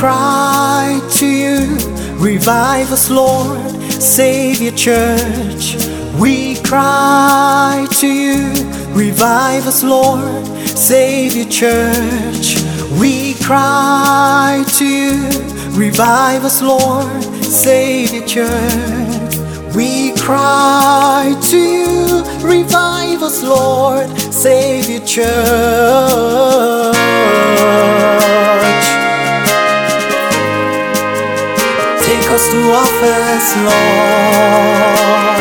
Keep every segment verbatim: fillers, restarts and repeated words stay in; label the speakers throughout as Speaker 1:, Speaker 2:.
Speaker 1: cry to you, revive us, Lord, save your church. We cry to you, revive us, Lord, save your church. We cry to you, revive us, Lord, save your church. We cry to you, revive us, Lord, save your church. Take us to our first love.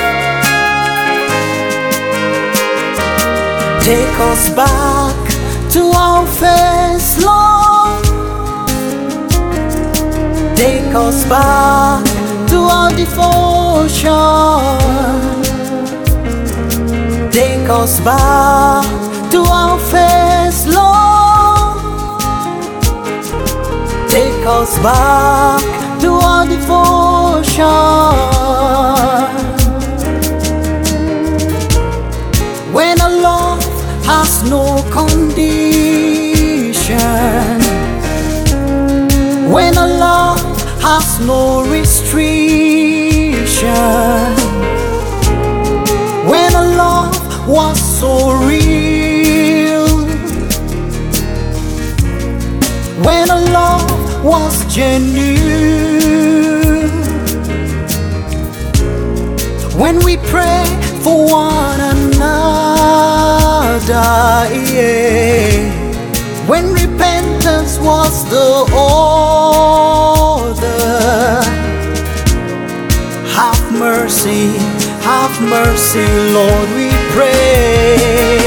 Speaker 1: Take us back to our first love. Take us back to our devotion. Take us back to our first love. Take us back to our devotion. When our love has no condition, when our love has no restriction, when our love was so real, when our love was genuine, when we pray for one another, yeah. When repentance was the order. Have mercy, have mercy, Lord, we pray.